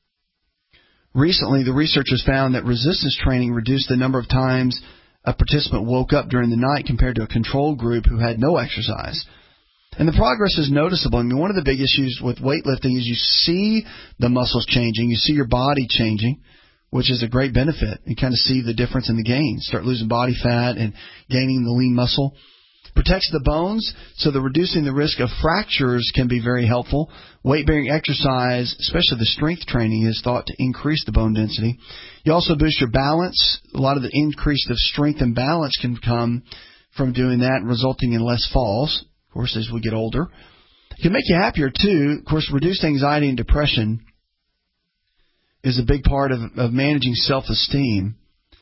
recently, the researchers found that resistance training reduced the number of times a participant woke up during the night compared to a control group who had no exercise. And the progress is noticeable. I mean, one of the big issues with weightlifting is you see the muscles changing, you see your body changing, which is a great benefit. You kind of see the difference in the gains. Start losing body fat and gaining the lean muscle. Protects the bones, so the reducing the risk of fractures can be very helpful. Weight-bearing exercise, especially the strength training, is thought to increase the bone density. You also boost your balance. A lot of the increase of strength and balance can come from doing that, resulting in less falls, of course, as we get older. It can make you happier, too. Of course, reduced anxiety and depression is a big part of, of managing self-esteem.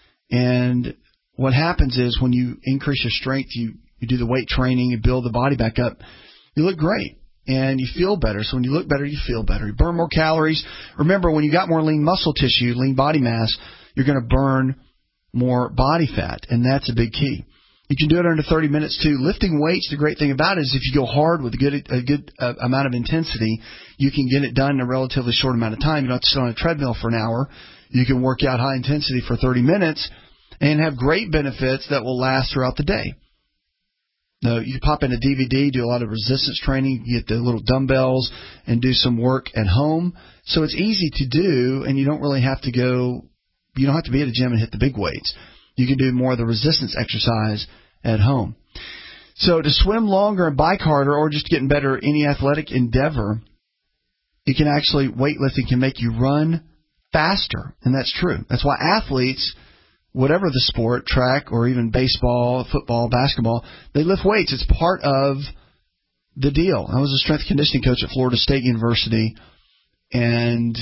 And what happens is when you increase your strength, you, you do the weight training, you build the body back up, you look great and you feel better. So when you look better, you feel better. You burn more calories. Remember, when you got more lean muscle tissue, lean body mass, you're going to burn more body fat, and that's a big key. You can do it under thirty minutes, too. Lifting weights, the great thing about it is if you go hard with a good, a good uh, amount of intensity, you can get it done in a relatively short amount of time. You don't have to sit on a treadmill for an hour. You can work out high intensity for thirty minutes and have great benefits that will last throughout the day. Now, you pop in a D V D, do a lot of resistance training, get the little dumbbells, and do some work at home. So it's easy to do, and you don't really have to go, you don't have to be at a gym and hit the big weights. You can do more of the resistance exercise at home. So to swim longer and bike harder, or just getting better at any athletic endeavor, it can actually, weightlifting can make you run faster. And that's true. That's why athletes, whatever the sport, track or even baseball, football, basketball, they lift weights. It's part of the deal. I was a strength conditioning coach at Florida State University, and,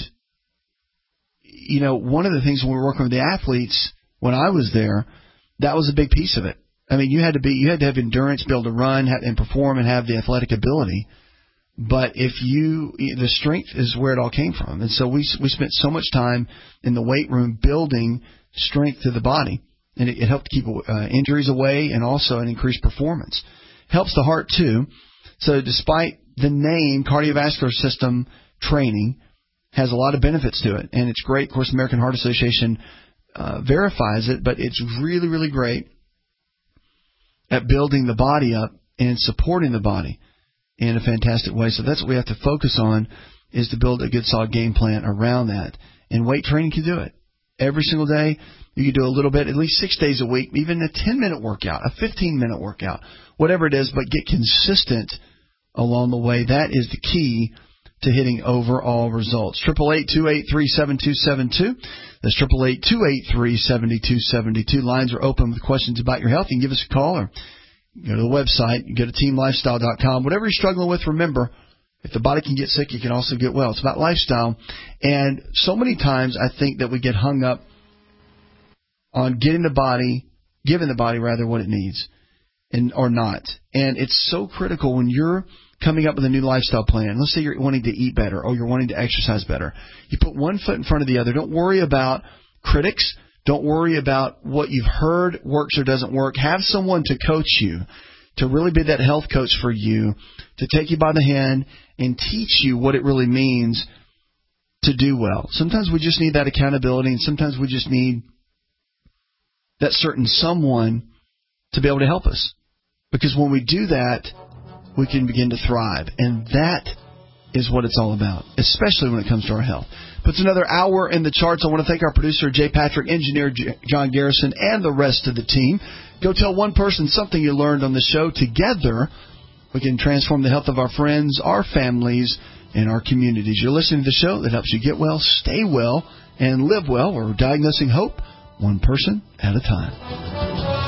you know, one of the things when we were working with the athletes when I was there, that was a big piece of it. I mean, you had to be, you had to have endurance, be able to run and perform and have the athletic ability. But if you, the strength is where it all came from. And so we we spent so much time in the weight room building strength to the body, and it, it helped keep uh, injuries away and also an increased performance. Helps the heart too. So despite the name, cardiovascular system training has a lot of benefits to it, and it's great. Of course, American Heart Association uh, verifies it, but it's really, really great at building the body up and supporting the body in a fantastic way. So that's what we have to focus on, is to build a good solid game plan around that. And weight training can do it. Every single day, you can do a little bit, at least six days a week, even a ten-minute workout, a fifteen-minute workout, whatever it is, but get consistent along the way. That is the key to hitting overall results. eight eight eight, two eight three, seven two seven two. That's eight eight eight, two eight three, seven two seven two. Lines are open with questions about your health. You can give us a call or go to the website. You go to team lifestyle dot com. Whatever you're struggling with, remember, if the body can get sick, you can also get well. It's about lifestyle. And so many times I think that we get hung up on getting the body, giving the body rather what it needs, and or not. And it's so critical when you're coming up with a new lifestyle plan. Let's say you're wanting to eat better or you're wanting to exercise better. You put one foot in front of the other. Don't worry about critics. Don't worry about what you've heard works or doesn't work. Have someone to coach you, to really be that health coach for you, to take you by the hand and teach you what it really means to do well. Sometimes we just need that accountability, and sometimes we just need that certain someone to be able to help us. Because when we do that, we can begin to thrive. And that is what it's all about, especially when it comes to our health. Puts another hour in the charts. I want to thank our producer, Jay Patrick, engineer John Garrison, and the rest of the team. Go tell one person something you learned on the show. Together, we can transform the health of our friends, our families, and our communities. You're listening to the show that helps you get well, stay well, and live well. We're diagnosing hope one person at a time.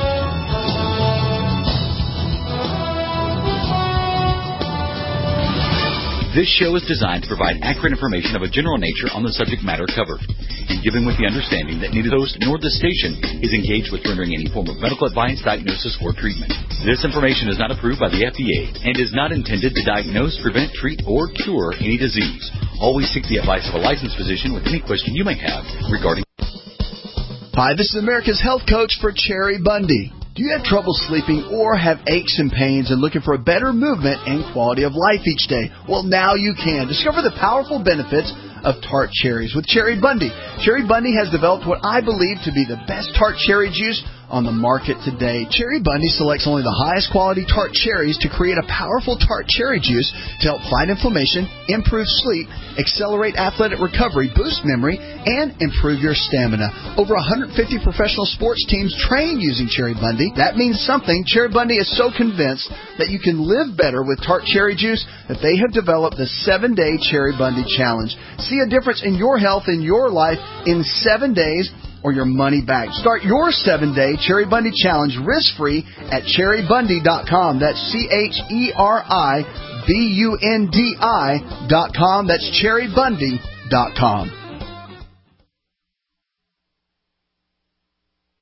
This show is designed to provide accurate information of a general nature on the subject matter covered, and given with the understanding that neither the host nor the station is engaged with rendering any form of medical advice, diagnosis, or treatment. This information is not approved by the F D A and is not intended to diagnose, prevent, treat, or cure any disease. Always seek the advice of a licensed physician with any question you may have regarding. Hi, this is America's health coach for Cherry Bundy. Do you have trouble sleeping or have aches and pains and looking for a better movement and quality of life each day? Well, now you can. Discover the powerful benefits of tart cherries with Cherry Bundy. Cherry Bundy has developed what I believe to be the best tart cherry juice on the market today. Cherry Bundy selects only the highest quality tart cherries to create a powerful tart cherry juice to help fight inflammation, improve sleep, accelerate athletic recovery, boost memory, and improve your stamina. Over one hundred fifty professional sports teams train using Cherry Bundy. That means something. Cherry Bundy is so convinced that you can live better with tart cherry juice that they have developed the seven-day Cherry Bundy Challenge. See a difference in your health and your life in seven days or your money back. Start your seven-day Cherry Bundy Challenge risk-free at cherry bundy dot com. That's C H E R I B U N D I dot com. That's cherry bundy dot com.